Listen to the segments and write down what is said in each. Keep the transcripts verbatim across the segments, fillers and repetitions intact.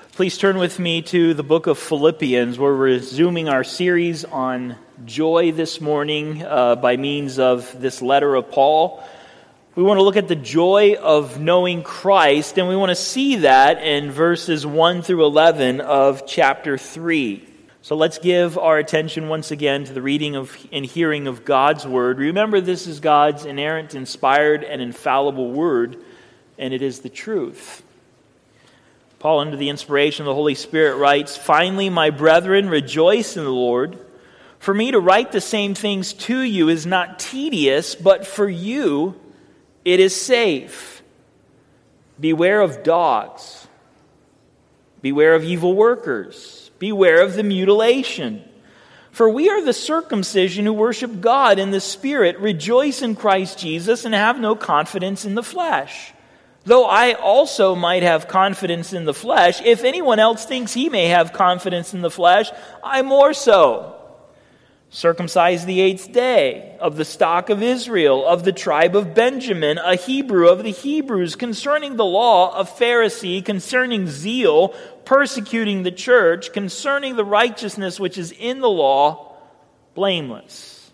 Please turn with me to the book of Philippians. We're resuming our series on joy this morning uh, by means of this letter of Paul. We want to look at the joy of knowing Christ, and we want to see that in verses one through eleven of chapter three. So let's give our attention once again to the reading of and hearing of God's Word. Remember, this is God's inerrant, inspired, and infallible Word, and it is the truth. Paul, under the inspiration of the Holy Spirit, writes, "Finally, my brethren, rejoice in the Lord. For me to write the same things to you is not tedious, but for you it is safe. Beware of dogs. Beware of evil workers. Beware of the mutilation. For we are the circumcision who worship God in the Spirit, rejoice in Christ Jesus, and have no confidence in the flesh. Though I also might have confidence in the flesh, if anyone else thinks he may have confidence in the flesh, I more so. Circumcised the eighth day, of the stock of Israel, of the tribe of Benjamin, a Hebrew of the Hebrews, concerning the law, a Pharisee, concerning zeal, persecuting the church, concerning the righteousness which is in the law, blameless.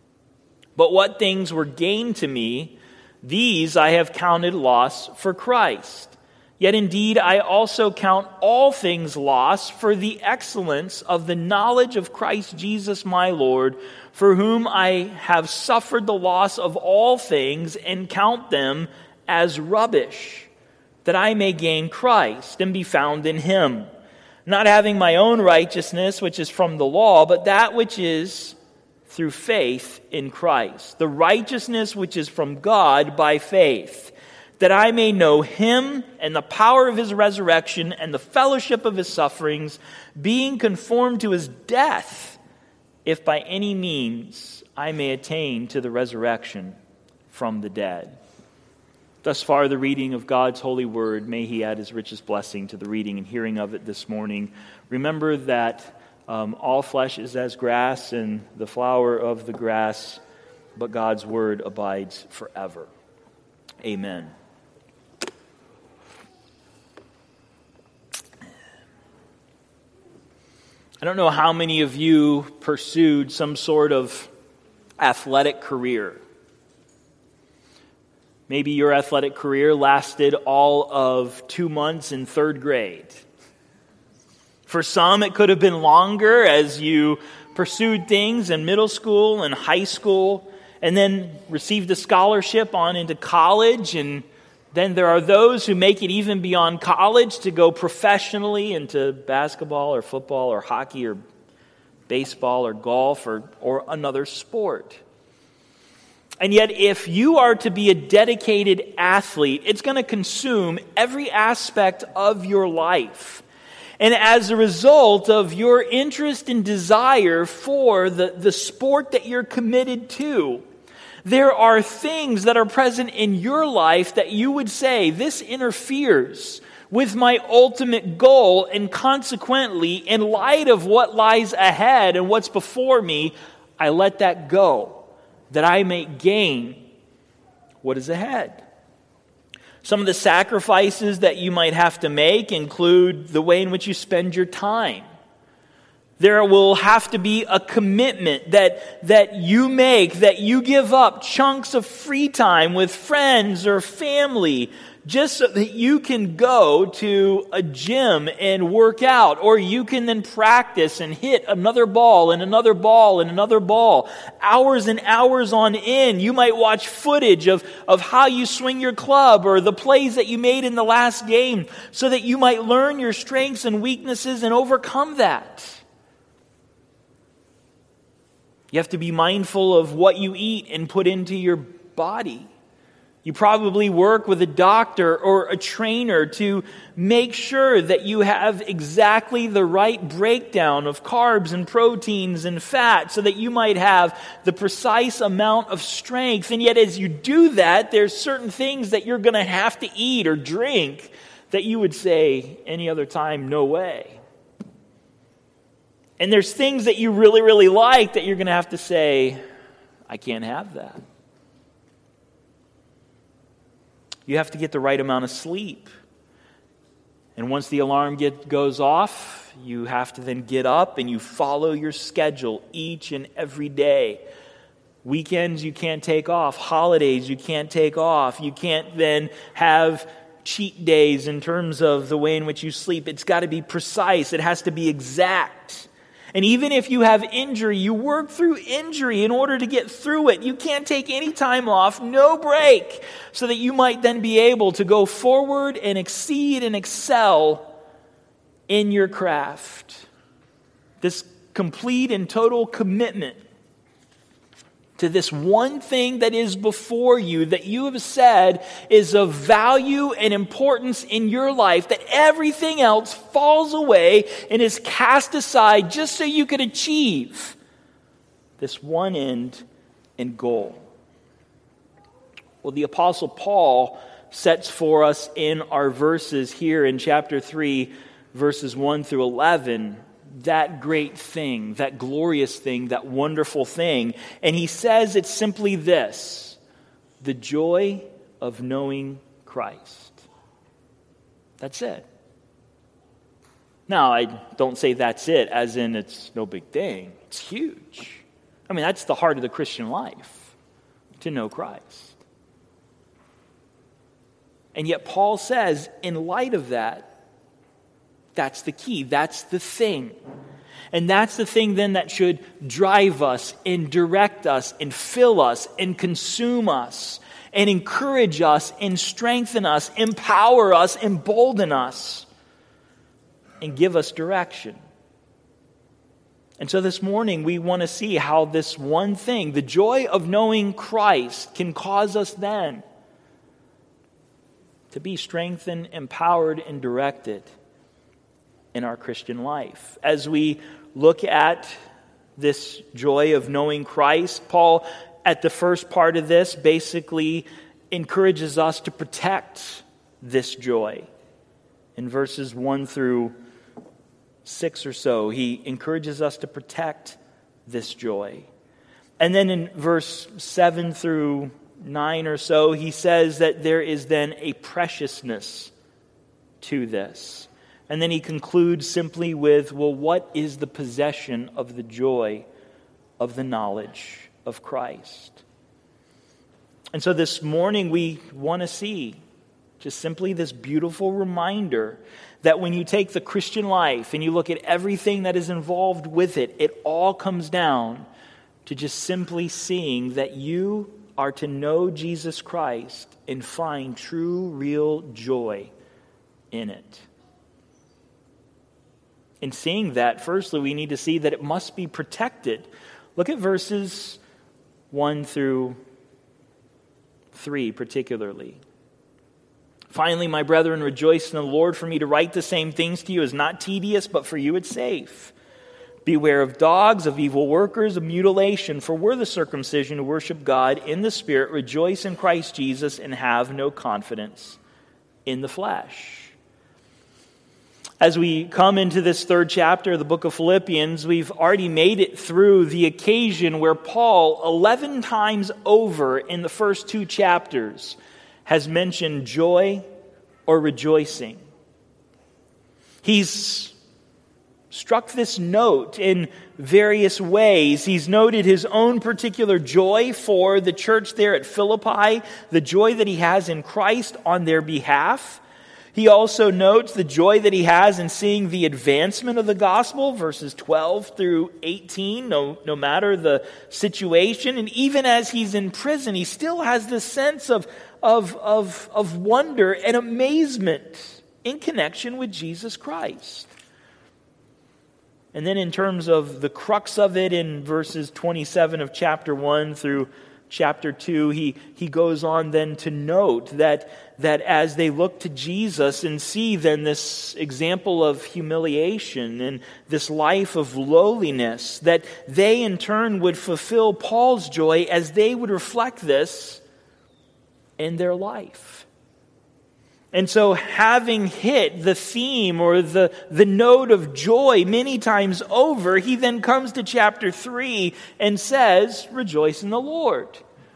But what things were gain to me, these I have counted loss for Christ. Yet indeed I also count all things loss for the excellence of the knowledge of Christ Jesus my Lord, for whom I have suffered the loss of all things and count them as rubbish, that I may gain Christ and be found in him, not having my own righteousness which is from the law, but that which is through faith in Christ, the righteousness which is from God by faith, that I may know him and the power of his resurrection and the fellowship of his sufferings, being conformed to his death, if by any means I may attain to the resurrection from the dead." Thus far, the reading of God's holy word. May he add his richest blessing to the reading and hearing of it this morning. Remember that Um, all flesh is as grass, and the flower of the grass, but God's word abides forever. Amen. I don't know how many of you pursued some sort of athletic career. Maybe your athletic career lasted all of two months in third grade. For some, it could have been longer as you pursued things in middle school and high school, and then received a scholarship on into college. And then there are those who make it even beyond college to go professionally into basketball or football or hockey or baseball or golf or, or another sport. And yet, if you are to be a dedicated athlete, it's going to consume every aspect of your life. And as a result of your interest and desire for the, the sport that you're committed to, there are things that are present in your life that you would say, this interferes with my ultimate goal, and consequently, in light of what lies ahead and what's before me, I let that go, that I may gain what is ahead. Some of the sacrifices that you might have to make include the way in which you spend your time. There will have to be a commitment that, that you make, that you give up chunks of free time with friends or family just so that you can go to a gym and work out, or you can then practice and hit another ball and another ball and another ball. Hours and hours on end, you might watch footage of, of how you swing your club or the plays that you made in the last game so that you might learn your strengths and weaknesses and overcome that. You have to be mindful of what you eat and put into your body. You probably work with a doctor or a trainer to make sure that you have exactly the right breakdown of carbs and proteins and fat so that you might have the precise amount of strength. And yet as you do that, there's certain things that you're going to have to eat or drink that you would say any other time, no way. And there's things that you really, really like that you're going to have to say, I can't have that. You have to get the right amount of sleep. And once the alarm get, goes off, you have to then get up and you follow your schedule each and every day. Weekends you can't take off. Holidays you can't take off. You can't then have cheat days in terms of the way in which you sleep. It's got to be precise. It has to be exact. And even if you have injury, you work through injury in order to get through it. You can't take any time off, no break, so that you might then be able to go forward and exceed and excel in your craft. This complete and total commitment to this one thing that is before you, that you have said is of value and importance in your life, that everything else falls away and is cast aside just so you could achieve this one end and goal. Well, the Apostle Paul sets for us in our verses here in chapter three, verses one through eleven, that great thing, that glorious thing, that wonderful thing. And he says it's simply this: the joy of knowing Christ. That's it. Now, I don't say that's it as in it's no big thing. It's huge. I mean, that's the heart of the Christian life, to know Christ. And yet Paul says, in light of that, that's the key. That's the thing. And that's the thing then that should drive us and direct us and fill us and consume us and encourage us and strengthen us, empower us, embolden us, and give us direction. And so this morning we want to see how this one thing, the joy of knowing Christ, can cause us then to be strengthened, empowered, and directed in our Christian life. As we look at this joy of knowing Christ, Paul, at the first part of this, basically encourages us to protect this joy. In verses one through six or so, he encourages us to protect this joy. And then in verse seven through nine or so, he says that there is then a preciousness to this. And then he concludes simply with, well, what is the possession of the joy of the knowledge of Christ? And so this morning we want to see just simply this beautiful reminder that when you take the Christian life and you look at everything that is involved with it, it all comes down to just simply seeing that you are to know Jesus Christ and find true, real joy in it. In seeing that, firstly, we need to see that it must be protected. Look at verses one through three particularly. Finally, my brethren, rejoice in the Lord. For me to write the same things to you is not tedious, but for you it's safe. Beware of dogs, of evil workers, of mutilation, for we're the circumcision who worship God in the Spirit, rejoice in Christ Jesus, and have no confidence in the flesh. As we come into this third chapter of the book of Philippians, we've already made it through the occasion where Paul, eleven times over in the first two chapters, has mentioned joy or rejoicing. He's struck this note in various ways. He's noted his own particular joy for the church there at Philippi, the joy that he has in Christ on their behalf. He also notes the joy that he has in seeing the advancement of the gospel, verses twelve through eighteen, no, no matter the situation. And even as he's in prison, he still has this sense of, of, of, of wonder and amazement in connection with Jesus Christ. And then in terms of the crux of it, in verses twenty-seven of chapter one through chapter two, he, he goes on then to note that, that as they look to Jesus and see then this example of humiliation and this life of lowliness, that they in turn would fulfill Paul's joy as they would reflect this in their life. And so having hit the theme or the, the note of joy many times over, he then comes to chapter three and says, rejoice in the Lord.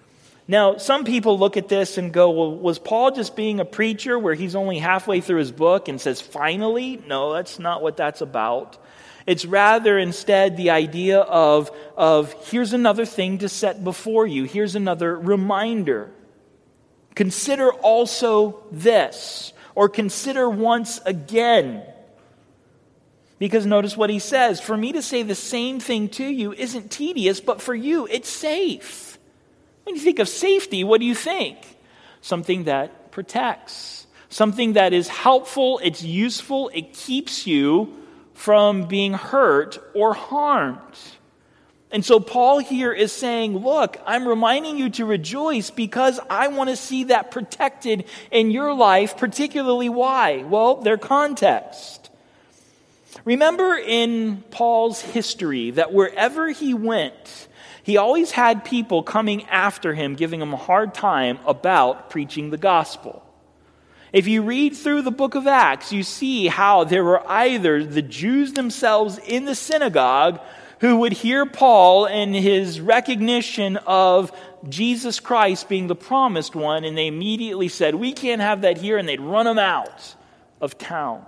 Now, some people look at this and go, well, was Paul just being a preacher where he's only halfway through his book and says, finally? No, that's not what that's about. It's rather instead the idea of, of here's another thing to set before you. Here's another reminder. Consider also this, or consider once again. Because notice what he says, for me to say the same thing to you isn't tedious, but for you it's safe. When you think of safety, what do you think? Something that protects. Something that is helpful, it's useful, it keeps you from being hurt or harmed. And so Paul here is saying, look, I'm reminding you to rejoice because I want to see that protected in your life, particularly why? Well, their context. Remember in Paul's history that wherever he went, he always had people coming after him, giving him a hard time about preaching the gospel. If you read through the book of Acts, you see how there were either the Jews themselves in the synagogue who would hear Paul and his recognition of Jesus Christ being the promised one, and they immediately said, we can't have that here, and they'd run him out of town.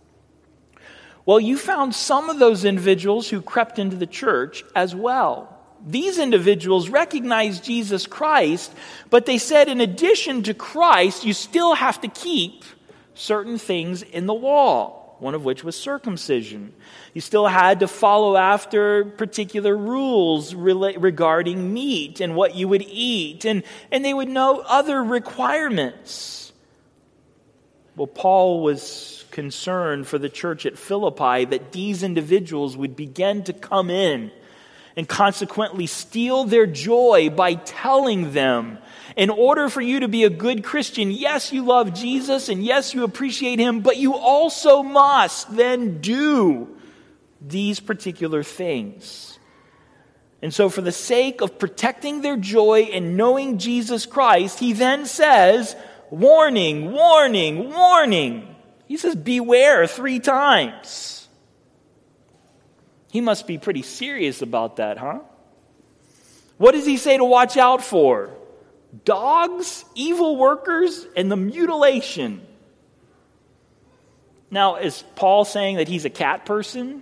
Well, you found some of those individuals who crept into the church as well. These individuals recognized Jesus Christ, but they said in addition to Christ, you still have to keep certain things in the law, one of which was circumcision. You still had to follow after particular rules regarding meat and what you would eat, and, and they would know other requirements. Well, Paul was concerned for the church at Philippi that these individuals would begin to come in and consequently steal their joy by telling them, in order for you to be a good Christian, yes, you love Jesus, and yes, you appreciate him, but you also must then do these particular things. And so for the sake of protecting their joy and knowing Jesus Christ, he then says, warning, warning, warning. He says, beware three times. He must be pretty serious about that, huh? What does he say to watch out for? Dogs, evil workers, and the mutilation. Now, is Paul saying that he's a cat person?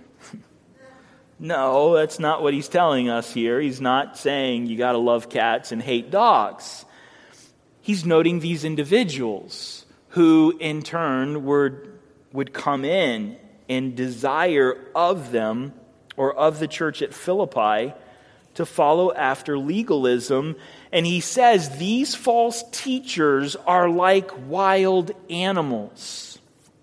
No, that's not what he's telling us here. He's not saying you got to love cats and hate dogs. He's noting these individuals who, in turn, were, would come in and desire of them or of the church at Philippi to follow after legalism. And he says these false teachers are like wild animals.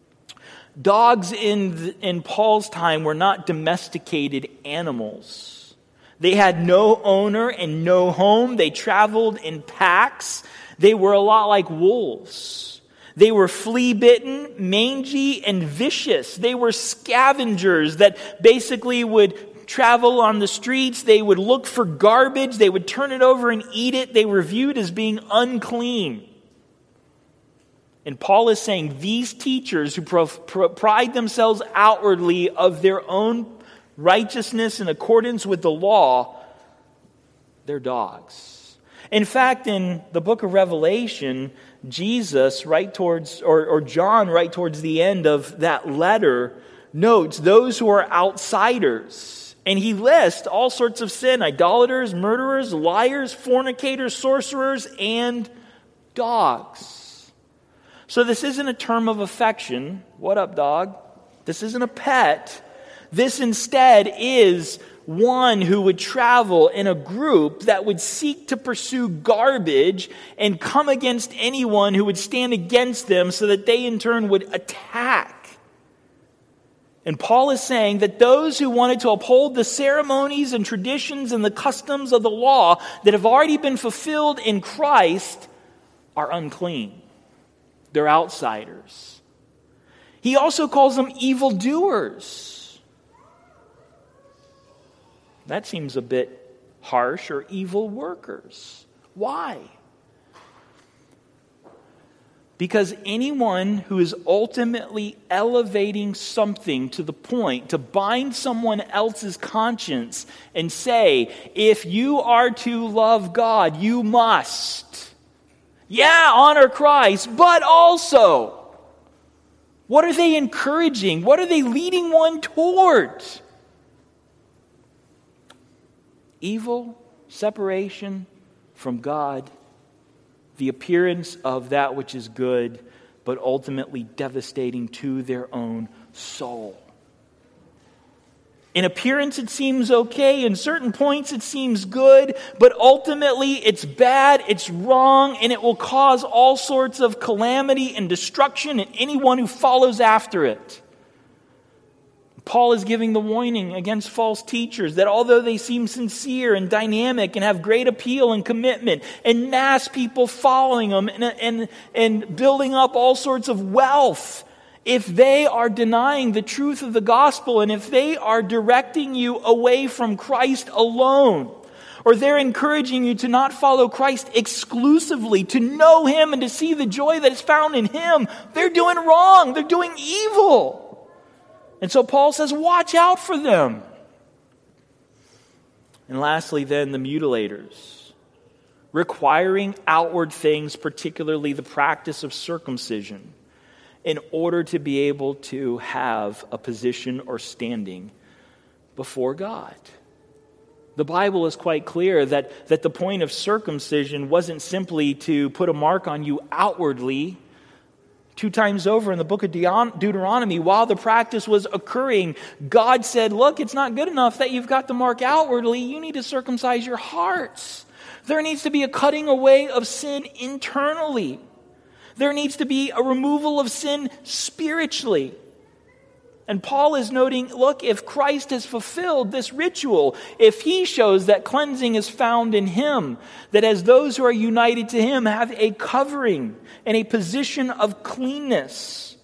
Dogs in, in Paul's time were not domesticated animals. They had no owner and no home. They traveled in packs. They were a lot like wolves. They were flea-bitten, mangy, and vicious. They were scavengers that basically would travel on the streets. They would look for garbage. They would turn it over and eat it. They were viewed as being unclean. And Paul is saying these teachers who pro- pro- pride themselves outwardly of their own righteousness in accordance with the law, they're dogs. In fact, in the book of Revelation, Jesus, right towards, or, or John, right towards the end of that letter, notes those who are outsiders. And he lists all sorts of sin: idolaters, murderers, liars, fornicators, sorcerers, and dogs. So this isn't a term of affection. What up, dog? This isn't a pet. This instead is one who would travel in a group that would seek to pursue garbage and come against anyone who would stand against them so that they in turn would attack. And Paul is saying that those who wanted to uphold the ceremonies and traditions and the customs of the law that have already been fulfilled in Christ are unclean. They're outsiders. He also calls them evildoers. That seems a bit harsh. Or evil workers. Why? Because anyone who is ultimately elevating something to the point to bind someone else's conscience and say, if you are to love God, you must. Yeah, honor Christ, but also, what are they encouraging? What are they leading one towards? Evil, separation from God, the appearance of that which is good, but ultimately devastating to their own soul. In appearance, it seems okay. In certain points, it seems good. But ultimately, it's bad, it's wrong, and it will cause all sorts of calamity and destruction in anyone who follows after it. Paul is giving the warning against false teachers that although they seem sincere and dynamic and have great appeal and commitment and mass people following them and, and, and building up all sorts of wealth, if they are denying the truth of the gospel and if they are directing you away from Christ alone, or they're encouraging you to not follow Christ exclusively, to know Him and to see the joy that is found in Him, they're doing wrong. They're doing evil. And so Paul says, watch out for them. And lastly, then, the mutilators, requiring outward things, particularly the practice of circumcision, in order to be able to have a position or standing before God. The Bible is quite clear that, that the point of circumcision wasn't simply to put a mark on you outwardly. Two times over in the book of Deuteronomy, while the practice was occurring, God said, look, it's not good enough that you've got the mark outwardly. You need to circumcise your hearts. There needs to be a cutting away of sin internally. There needs to be a removal of sin spiritually. And Paul is noting, look, if Christ has fulfilled this ritual, if He shows that cleansing is found in Him, that as those who are united to Him have a covering and a position of cleanness,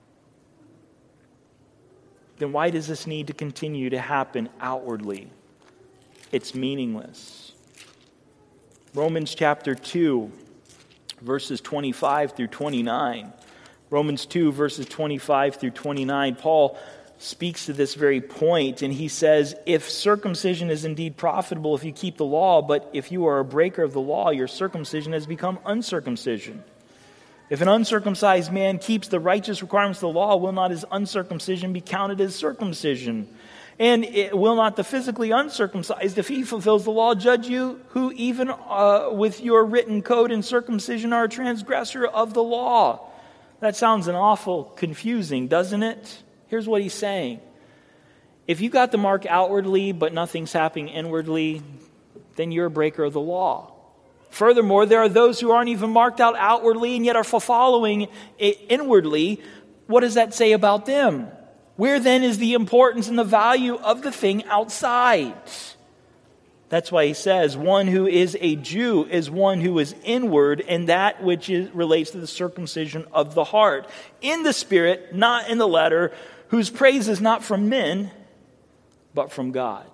then why does this need to continue to happen outwardly? It's meaningless. Romans chapter two, verses twenty-five through twenty-nine. Romans two, verses twenty-five through twenty-nine, Paul speaks to this very point, and he says, if circumcision is indeed profitable if you keep the law, but if you are a breaker of the law, your circumcision has become uncircumcision. If an uncircumcised man keeps the righteous requirements of the law, will not his uncircumcision be counted as circumcision? And it, will not the physically uncircumcised, if he fulfills the law, judge you, who even uh, with your written code and circumcision are a transgressor of the law? That sounds an awful confusing, doesn't it? Here's what he's saying. If you got the mark outwardly, but nothing's happening inwardly, then you're a breaker of the law. Furthermore, there are those who aren't even marked out outwardly and yet are following it inwardly. What does that say about them? Where then is the importance and the value of the thing outside? That's why he says, one who is a Jew is one who is inward, and that which is, relates to the circumcision of the heart. In the spirit, not in the letter, whose praise is not from men, but from God.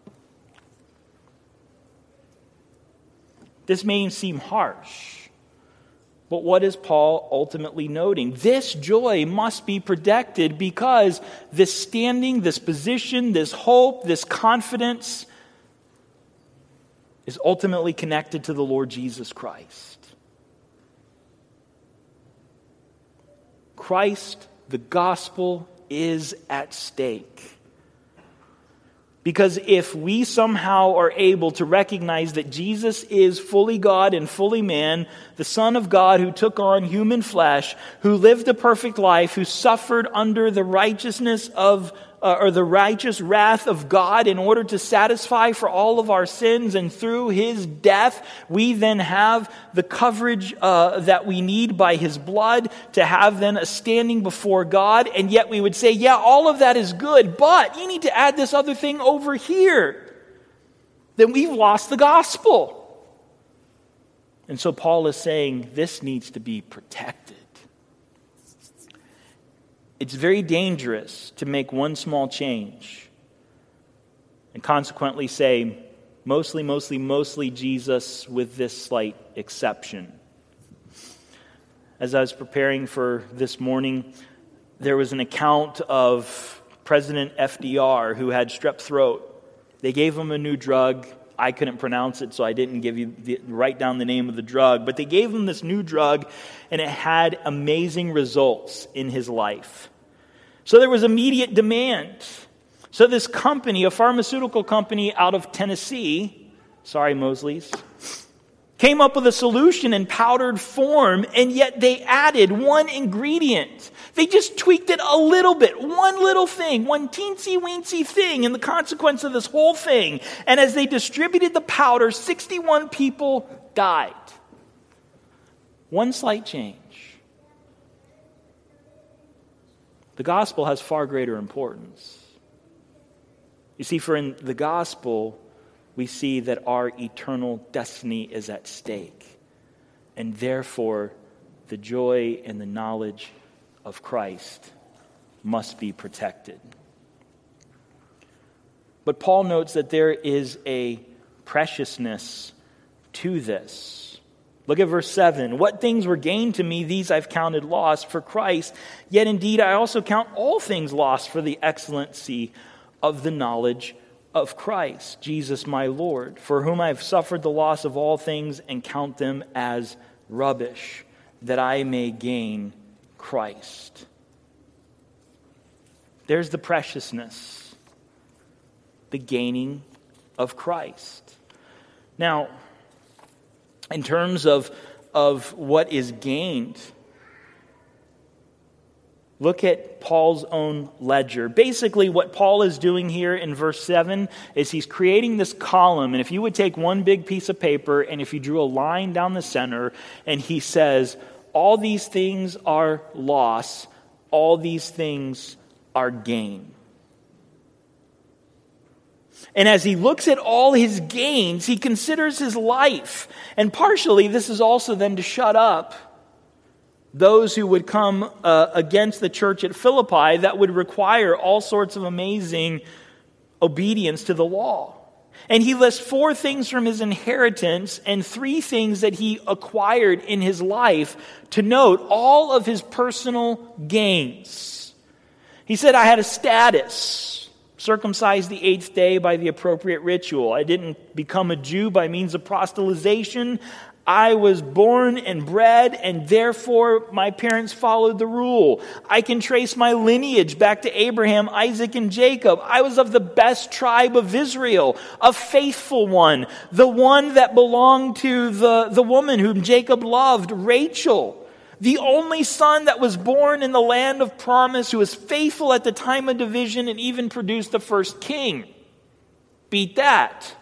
This may seem harsh, but what is Paul ultimately noting? This joy must be protected because this standing, this position, this hope, this confidence is ultimately connected to the Lord Jesus Christ. Christ, the gospel, is at stake. Because if we somehow are able to recognize that Jesus is fully God and fully man, the Son of God who took on human flesh, who lived a perfect life, who suffered under the righteousness of Uh, or the righteous wrath of God in order to satisfy for all of our sins, and through His death, we then have the coverage uh, that we need by His blood to have then a standing before God. And yet we would say, yeah, all of that is good, but you need to add this other thing over here. Then we've lost the gospel. And so Paul is saying this needs to be protected. It's very dangerous to make one small change and consequently say, mostly, mostly, mostly Jesus with this slight exception. As I was preparing for this morning, there was an account of President F D R who had strep throat. They gave him a new drug. I couldn't pronounce it, so I didn't give you the, write down the name of the drug. But they gave him this new drug, and it had amazing results in his life. So there was immediate demand. So this company, a pharmaceutical company out of Tennessee, sorry Mosley's, came up with a solution in powdered form, and yet they added one ingredient. They just tweaked it a little bit, one little thing, one teensy-weensy thing, and the consequence of this whole thing. And as they distributed the powder, sixty-one people died. One slight change. The gospel has far greater importance. You see, for in the gospel, we see that our eternal destiny is at stake. And therefore, the joy and the knowledge of Christ must be protected. But Paul notes that there is a preciousness to this. Look at verse seven. What things were gained to me, these I've counted loss for Christ. Yet indeed I also count all things lost for the excellency of the knowledge of Christ, Jesus my Lord, for whom I have suffered the loss of all things and count them as rubbish, that I may gain Christ. There's the preciousness, the gaining of Christ. Now, in terms of, of what is gained, look at Paul's own ledger. Basically, what Paul is doing here in verse seven is he's creating this column. And if you would take one big piece of paper and if you drew a line down the center and he says, all these things are loss, all these things are gain. And as he looks at all his gains, he considers his life. And partially, this is also then to shut up those who would come uh, against the church at Philippi that would require all sorts of amazing obedience to the law. And he lists four things from his inheritance and three things that he acquired in his life to note all of his personal gains. He said, I had a status, circumcised the eighth day by the appropriate ritual. I didn't become a Jew by means of proselytization. I was born and bred, and therefore my parents followed the rule. I can trace my lineage back to Abraham, Isaac, and Jacob. I was of the best tribe of Israel, a faithful one, the one that belonged to the, the woman whom Jacob loved, Rachel, the only son that was born in the land of promise, who was faithful at the time of division and even produced the first king. Beat that.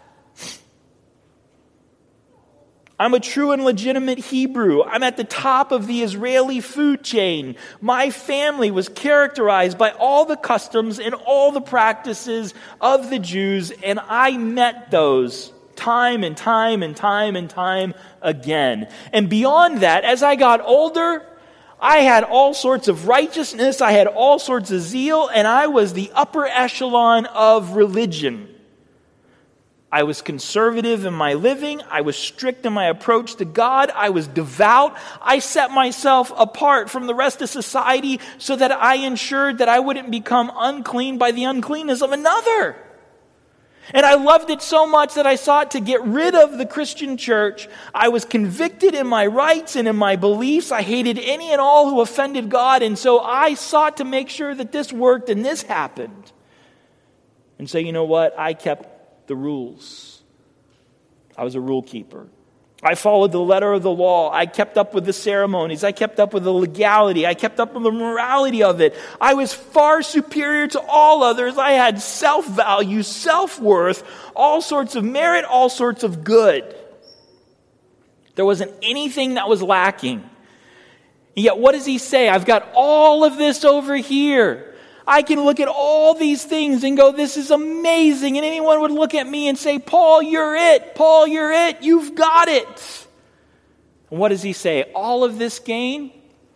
I'm a true and legitimate Hebrew. I'm at the top of the Israeli food chain. My family was characterized by all the customs and all the practices of the Jews, and I met those time and time and time and time again. And beyond that, as I got older, I had all sorts of righteousness, I had all sorts of zeal, and I was the upper echelon of religion. I was conservative in my living. I was strict in my approach to God. I was devout. I set myself apart from the rest of society so that I ensured that I wouldn't become unclean by the uncleanness of another. And I loved it so much that I sought to get rid of the Christian church. I was convicted in my rights and in my beliefs. I hated any and all who offended God. And so I sought to make sure that this worked and this happened. And so you know what? I kept the rules. I was a rule keeper. I followed the letter of the law. I kept up with the ceremonies. I kept up with the legality. I kept up with the morality of it. I was far superior to all others. I had self-value, self-worth, all sorts of merit, all sorts of good. There wasn't anything that was lacking. And yet what does he say? I've got all of this over here. I can look at all these things and go, this is amazing. And anyone would look at me and say, Paul, you're it. Paul, you're it. You've got it. And what does he say? All of this gain?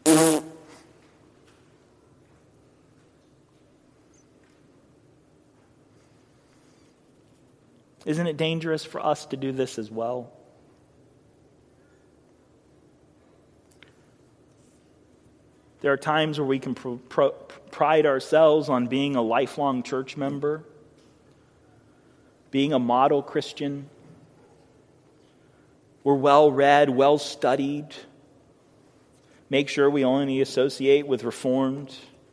Isn't it dangerous for us to do this as well? There are times where we can pr- pr- pride ourselves on being a lifelong church member, being a model Christian. We're well-read, well-studied. Make sure we only associate with Reformed.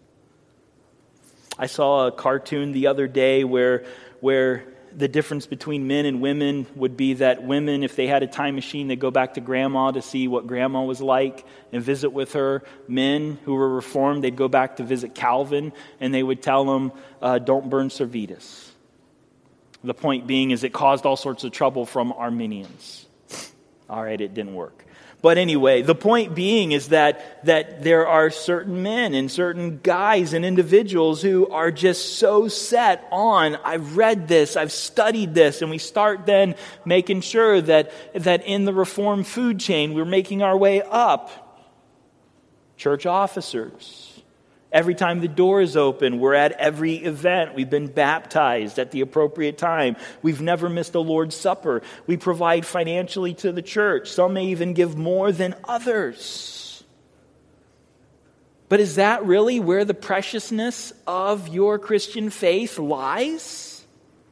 I saw a cartoon the other day where, where the difference between men and women would be that women, if they had a time machine, they'd go back to grandma to see what grandma was like and visit with her. Men who were Reformed, they'd go back to visit Calvin, and they would tell them, uh, don't burn Servetus. The point being is it caused all sorts of trouble from Arminians. All right, it didn't work. But anyway, the point being is that, that there are certain men and certain guys and individuals who are just so set on, I've read this, I've studied this, and we start then making sure that, that in the Reformed food chain, we're making our way up. Church officers. Every time the door is open, we're at every event. We've been baptized at the appropriate time. We've never missed a Lord's Supper. We provide financially to the church. Some may even give more than others. But is that really where the preciousness of your Christian faith lies?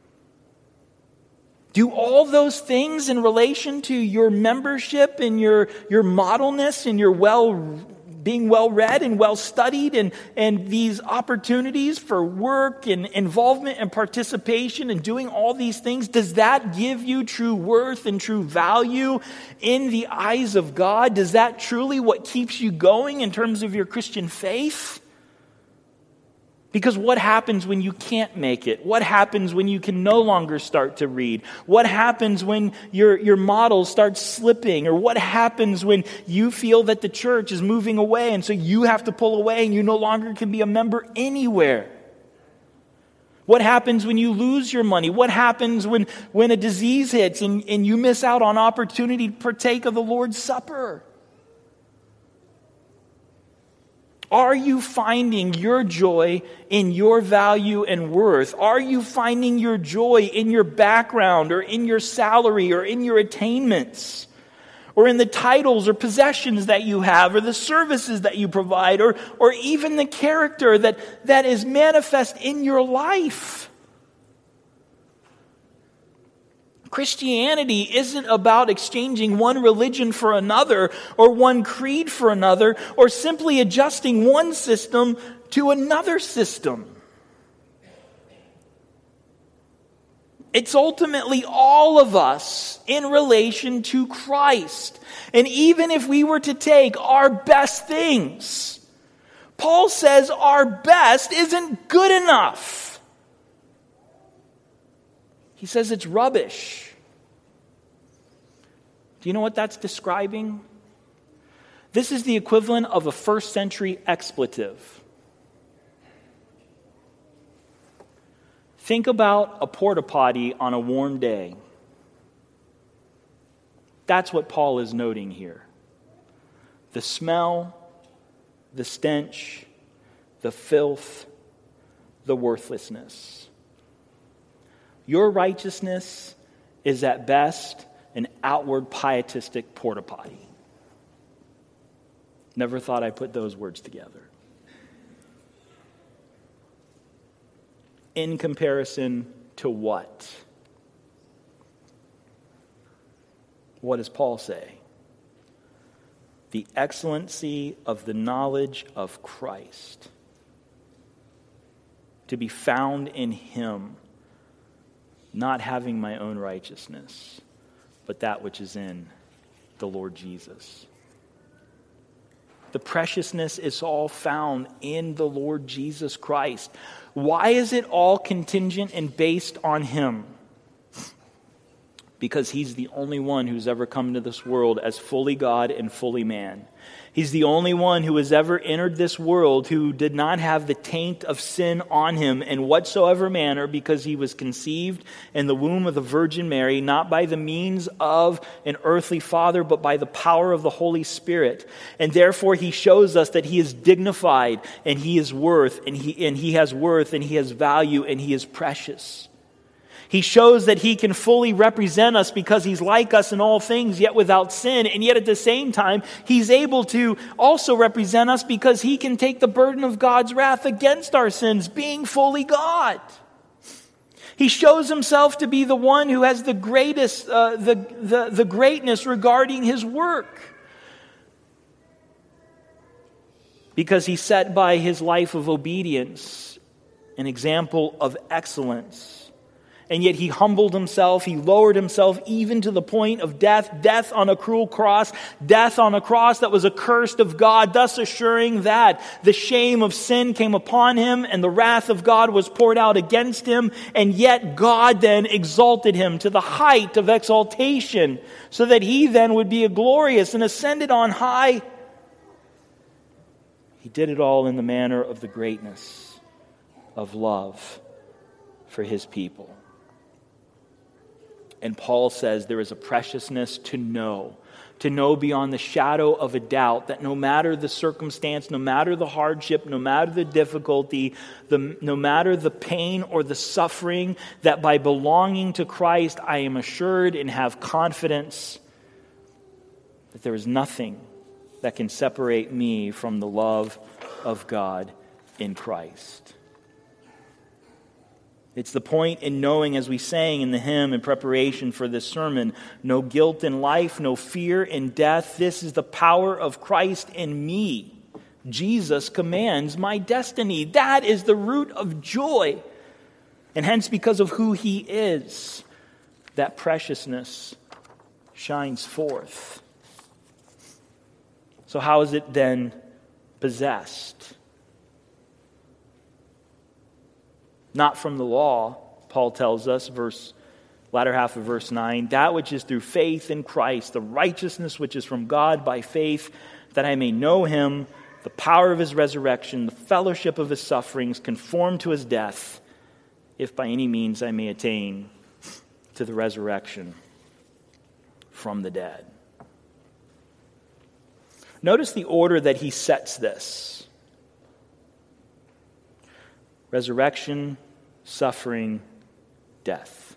Do all those things in relation to your membership and your, your modelness and your well being well-read and well-studied and, and these opportunities for work and involvement and participation and doing all these things, does that give you true worth and true value in the eyes of God? Does that truly what keeps you going in terms of your Christian faith? Because what happens when you can't make it? What happens when you can no longer start to read? What happens when your, your model starts slipping? Or what happens when you feel that the church is moving away and so you have to pull away and you no longer can be a member anywhere? What happens when you lose your money? What happens when, when a disease hits and, and you miss out on opportunity to partake of the Lord's Supper? Are you finding your joy in your value and worth? Are you finding your joy in your background or in your salary or in your attainments? Or in the titles or possessions that you have or the services that you provide or, or even the character that, that is manifest in your life? Christianity isn't about exchanging one religion for another or one creed for another or simply adjusting one system to another system. It's ultimately all of us in relation to Christ. And even if we were to take our best things, Paul says our best isn't good enough. He says it's rubbish. Do you know what that's describing? This is the equivalent of a first century expletive. Think about a porta potty on a warm day. That's what Paul is noting here. The smell, the stench, the filth, the worthlessness. Your righteousness is at best an outward pietistic porta potty. Never thought I'd put those words together. In comparison to what? What does Paul say? The excellency of the knowledge of Christ. To be found in Him. Not having my own righteousness, but that which is in the Lord Jesus. The preciousness is all found in the Lord Jesus Christ. Why is it all contingent and based on Him? Because He's the only one who's ever come into this world as fully God and fully man. He's the only one who has ever entered this world who did not have the taint of sin on Him in whatsoever manner, because He was conceived in the womb of the Virgin Mary, not by the means of an earthly father, but by the power of the Holy Spirit. And therefore He shows us that He is dignified and He is worth and He, and He has worth and He has value and He is precious. He shows that he can fully represent us because he's like us in all things, yet without sin. And yet at the same time, he's able to also represent us because he can take the burden of God's wrath against our sins, being fully God. He shows himself to be the one who has the greatest, uh, the, the, the greatness regarding his work. Because he set by his life of obedience an example of excellence. And yet he humbled himself, he lowered himself even to the point of death, death on a cruel cross, death on a cross that was accursed of God, thus assuring that the shame of sin came upon him and the wrath of God was poured out against him. And yet God then exalted him to the height of exaltation so that he then would be a glorious and ascended on high. He did it all in the manner of the greatness of love for his people. And Paul says there is a preciousness to know, to know beyond the shadow of a doubt that no matter the circumstance, no matter the hardship, no matter the difficulty, the, no matter the pain or the suffering, that by belonging to Christ, I am assured and have confidence that there is nothing that can separate me from the love of God in Christ. It's the point in knowing, as we sang in the hymn in preparation for this sermon, no guilt in life, no fear in death. This is the power of Christ in me. Jesus commands my destiny. That is the root of joy. And hence, because of who he is, that preciousness shines forth. So how is it then possessed? Not from the law, Paul tells us, verse latter half of verse nine, that which is through faith in Christ, the righteousness which is from God by faith, that I may know him, the power of his resurrection, the fellowship of his sufferings, conform to his death, if by any means I may attain to the resurrection from the dead. Notice the order that he sets this. Resurrection, suffering, death.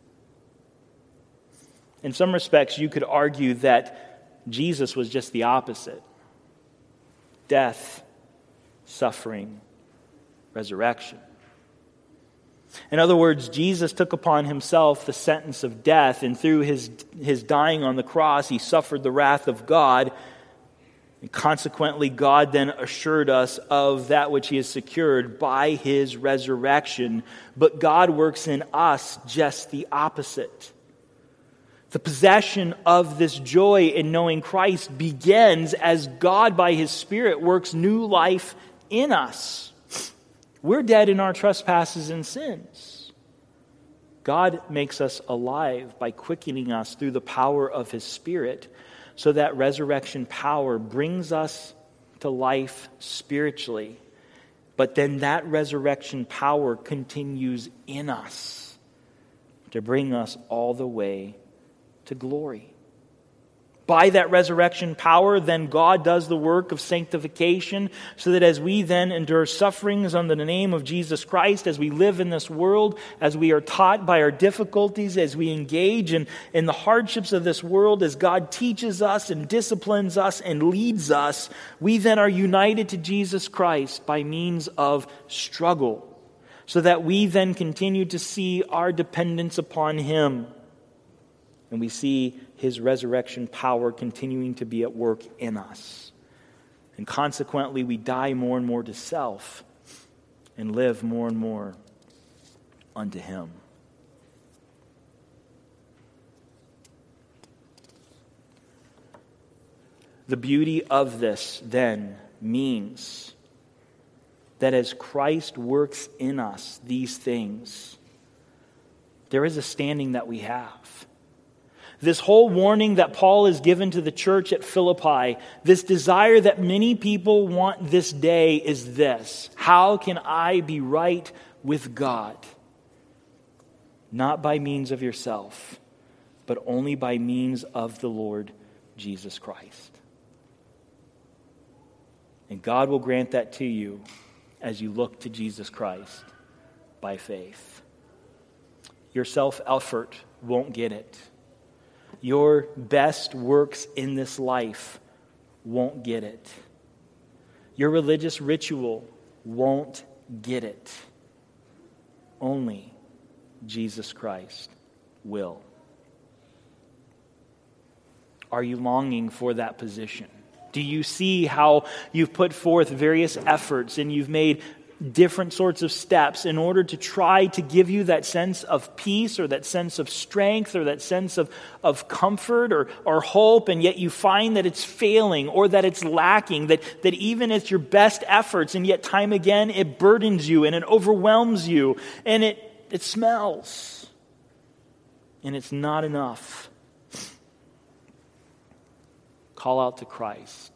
In some respects, you could argue that Jesus was just the opposite. Death, suffering, resurrection. In other words, Jesus took upon himself the sentence of death, and through his, his dying on the cross, he suffered the wrath of God. And consequently, God then assured us of that which he has secured by his resurrection. But God works in us just the opposite. The possession of this joy in knowing Christ begins as God by his Spirit works new life in us. We're dead in our trespasses and sins. God makes us alive by quickening us through the power of his Spirit, so that resurrection power brings us to life spiritually. But then that resurrection power continues in us to bring us all the way to glory. By that resurrection power, then God does the work of sanctification, so that as we then endure sufferings under the name of Jesus Christ, as we live in this world, as we are taught by our difficulties, as we engage in, in the hardships of this world, as God teaches us and disciplines us and leads us, we then are united to Jesus Christ by means of struggle, so that we then continue to see our dependence upon him. And we see his resurrection power continuing to be at work in us. And consequently, we die more and more to self and live more and more unto him. The beauty of this, then, means that as Christ works in us these things, there is a standing that we have. This whole warning that Paul has given to the church at Philippi, this desire that many people want this day is this: how can I be right with God? Not by means of yourself, but only by means of the Lord Jesus Christ. And God will grant that to you as you look to Jesus Christ by faith. Your self-effort won't get it. Your best works in this life won't get it. Your religious ritual won't get it. Only Jesus Christ will. Are you longing for that position? Do you see how you've put forth various efforts and you've made different sorts of steps in order to try to give you that sense of peace or that sense of strength or that sense of, of comfort or, or hope, and yet you find that it's failing or that it's lacking, that, that even it's your best efforts, and yet time again it burdens you and it overwhelms you and it, it smells and it's not enough. Call out to Christ.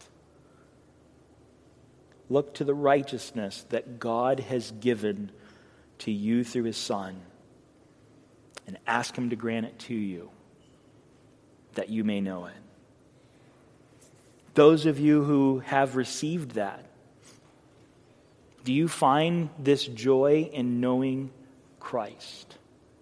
Look to the righteousness that God has given to you through His Son and ask Him to grant it to you that you may know it. Those of you who have received that, do you find this joy in knowing Christ?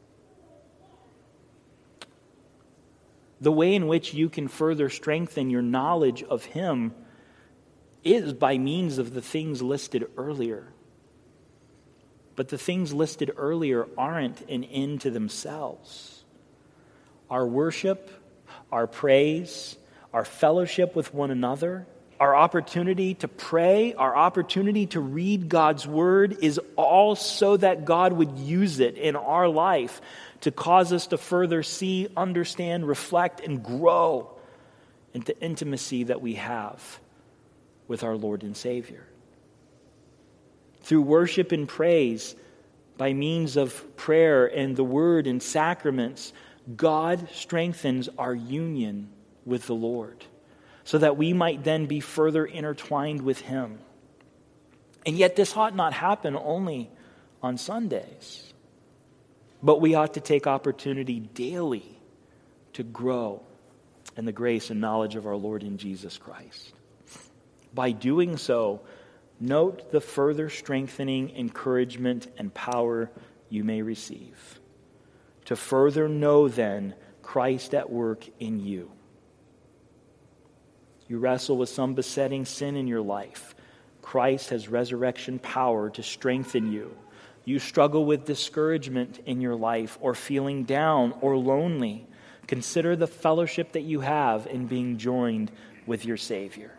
The way in which you can further strengthen your knowledge of Him is by means of the things listed earlier. But the things listed earlier aren't an end to themselves. Our worship, our praise, our fellowship with one another, our opportunity to pray, our opportunity to read God's Word is all so that God would use it in our life to cause us to further see, understand, reflect, and grow into intimacy that we have with our Lord and Savior. Through worship and praise, by means of prayer and the Word and sacraments, God strengthens our union with the Lord so that we might then be further intertwined with Him. And yet this ought not happen only on Sundays, but we ought to take opportunity daily to grow in the grace and knowledge of our Lord and Jesus Christ. By doing so, note the further strengthening, encouragement, and power you may receive. To further know then Christ at work in you. You wrestle with some besetting sin in your life. Christ has resurrection power to strengthen you. You struggle with discouragement in your life or feeling down or lonely. Consider the fellowship that you have in being joined with your Savior.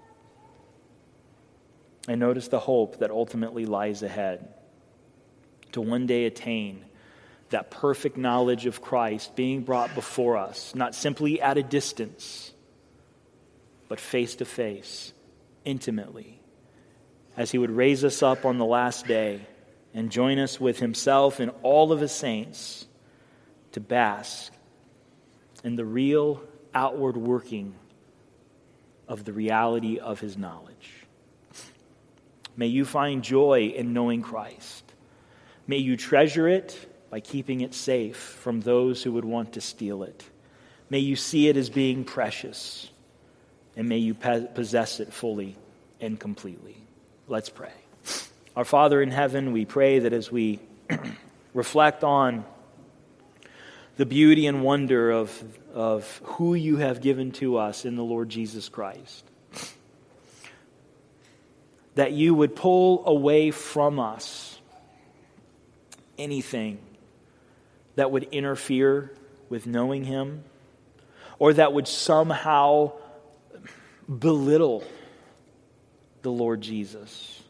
And notice the hope that ultimately lies ahead. To one day attain that perfect knowledge of Christ being brought before us, not simply at a distance, but face to face, intimately, as He would raise us up on the last day and join us with Himself and all of His saints to bask in the real outward working of the reality of His knowledge. May you find joy in knowing Christ. May you treasure it by keeping it safe from those who would want to steal it. May you see it as being precious, and may you possess it fully and completely. Let's pray. Our Father in heaven, we pray that as we reflect on the beauty and wonder of, of who you have given to us in the Lord Jesus Christ, that you would pull away from us anything that would interfere with knowing Him, or that would somehow belittle the Lord Jesus.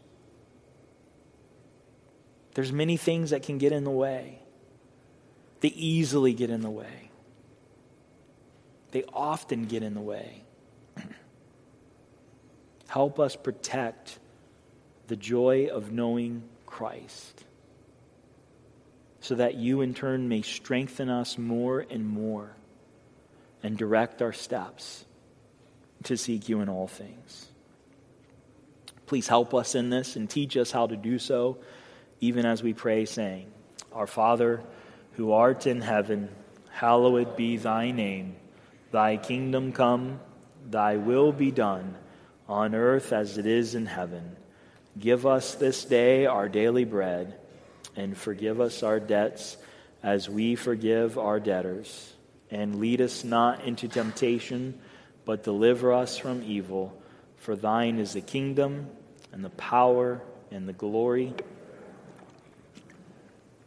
There's many things that can get in the way. They easily get in the way. They often get in the way. Help us protect the joy of knowing Christ, so that you in turn may strengthen us more and more and direct our steps to seek you in all things. Please help us in this and teach us how to do so, even as we pray, saying, Our Father, who art in heaven, hallowed be thy name. Thy kingdom come, thy will be done, on earth as it is in heaven. Give us this day our daily bread, and forgive us our debts as we forgive our debtors. And lead us not into temptation, but deliver us from evil. For thine is the kingdom, and the power, and the glory,